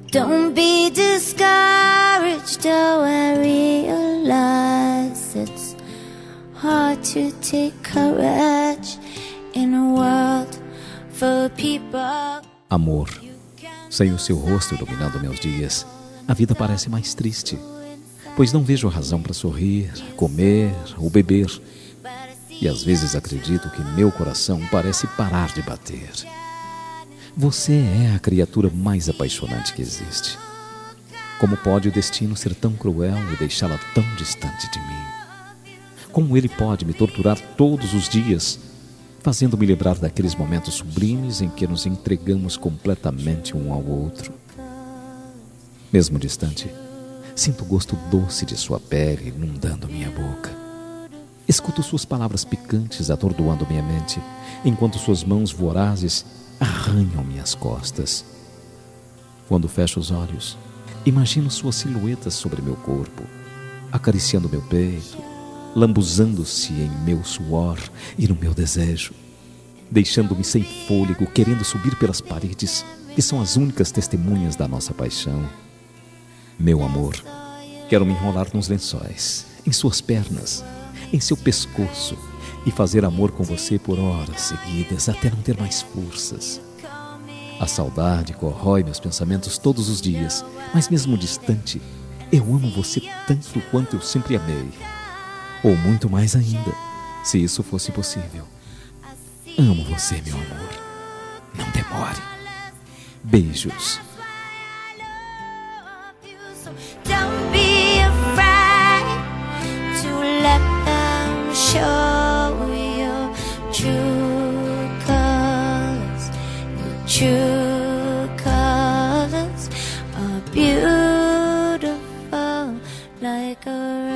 Don't be discouraged, though I realize it's hard to take courage in a world full of people. Amor, sem o seu rosto iluminando meus dias, a vida parece mais triste, pois não vejo razão para sorrir, comer ou beber. E às vezes acredito que meu coração parece parar de bater. Você é a criatura mais apaixonante que existe. Como pode o destino ser tão cruel e deixá-la tão distante de mim? Como ele pode me torturar todos os dias, fazendo-me lembrar daqueles momentos sublimes em que nos entregamos completamente um ao outro? Mesmo distante, sinto o gosto doce de sua pele inundando minha boca. Escuto suas palavras picantes atordoando minha mente, enquanto suas mãos vorazes arranham minhas costas. Quando fecho os olhos, imagino sua silhueta sobre meu corpo, acariciando meu peito, lambuzando-se em meu suor e no meu desejo, deixando-me sem fôlego, querendo subir pelas paredes, que são as únicas testemunhas da nossa paixão. Meu amor, quero me enrolar nos lençóis, em suas pernas, em seu pescoço, e fazer amor com você por horas seguidas até não ter mais forças. A saudade corrói meus pensamentos todos os dias, mas mesmo distante, eu amo você tanto quanto eu sempre amei. Ou muito mais ainda, se isso fosse possível. Amo você, meu amor. Não demore. Beijos. Don't be afraid to let them show your true colors. Your true colors are beautiful like a